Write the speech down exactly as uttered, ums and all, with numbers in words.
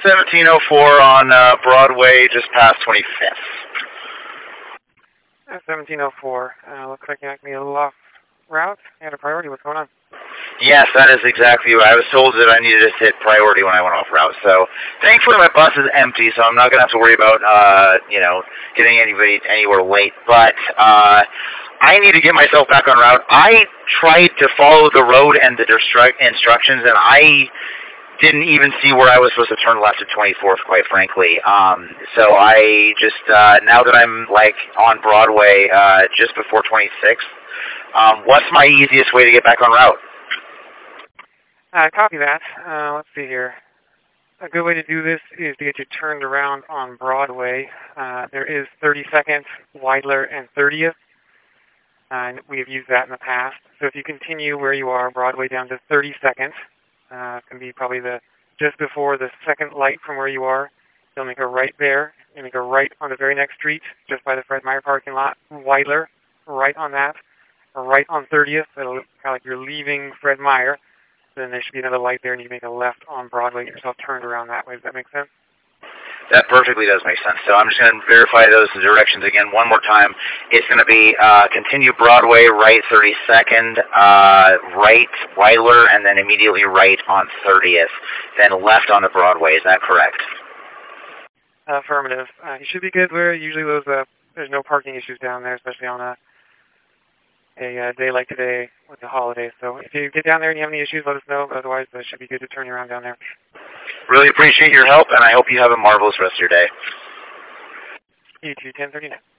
seventeen oh four on uh, Broadway, just past twenty-fifth. Uh, seventeen oh four. Uh, looks like you might be a little off route. You had a priority. What's going on? Yes, that is exactly what I was told, that I needed to hit priority when I went off route. So thankfully my bus is empty, so I'm not going to have to worry about, uh, you know, getting anybody anywhere late. But uh, I need to get myself back on route. I tried to follow the road and the distru- instructions, and I didn't even see where I was supposed to turn left at twenty-fourth, quite frankly. Um, so I just, uh, now that I'm, like, on Broadway uh, just before twenty-sixth, um, what's my easiest way to get back on route? Uh, copy that. Uh, let's see here. A good way to do this is to get you turned around on Broadway. Uh, there is thirty-second, Weidler, and thirtieth. Uh, and we've used that in the past. So if you continue where you are, Broadway down to thirty-second, uh, can be probably the just before the second light from where you are. You'll make a right there. You'll make a right on the very next street, just by the Fred Meyer parking lot. Weidler, right on that. A right on thirtieth. It'll look kind of like you're leaving Fred Meyer. Then there should be another light there, and you make a left on Broadway, get yourself turned around that way. Does that make sense? That perfectly does make sense. So I'm just going to verify those directions again one more time. It's going to be uh, continue Broadway, right thirty-second, uh, right Weidler, and then immediately right on thirtieth, then left on the Broadway. Is that correct? Uh, affirmative. Uh, you should be good where usually those uh, there's no parking issues down there, especially on a a uh, day like today with the holidays. So if you get down there and you have any issues, let us know. But otherwise, it should be good to turn you around down there. Really appreciate your help, and I hope you have a marvelous rest of your day. You too, ten thirty-nine.